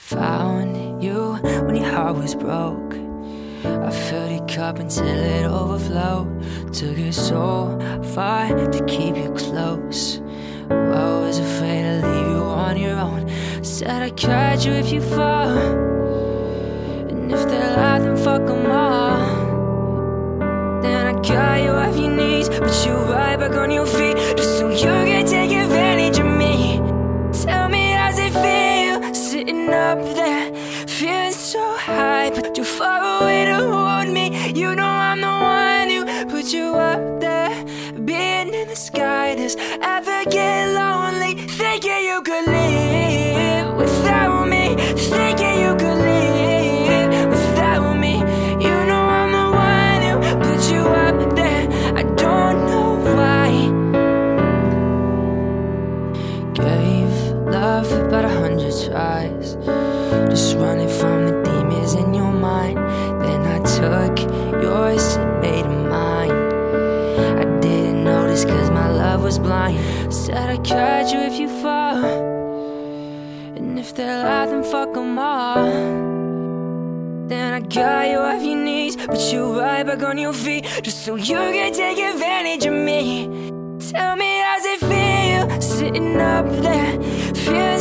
Found you when your heart was broke. I filled your cup until it overflowed. Took it so far to keep you close. I was afraid to leave you on your own. Said I'd catch you if you fall, and if they lie, then fuck them all. Then I got you off your knees, but you right back on your feet, just so you can take advantage of me. Tell me, how's it feel, sitting up there, feeling so high, but too far away to hold me. You know I'm the one who put you up there. Being in the sky, does ever get lonely? Thinking you could live without me. Thinking you could live without me. You know I'm the one who put you up there. I don't know why. Gave love about 100 tries, just running from the demons in your mind. Then I took yours and made them mine. I didn't notice cause my love was blind. Said I'd catch you if you fall, and if they lie, then fuck them all. Then I got you off your knees, but you right back on your feet, just so you can take advantage of me. Tell me, how's it feel, sitting up there, feeling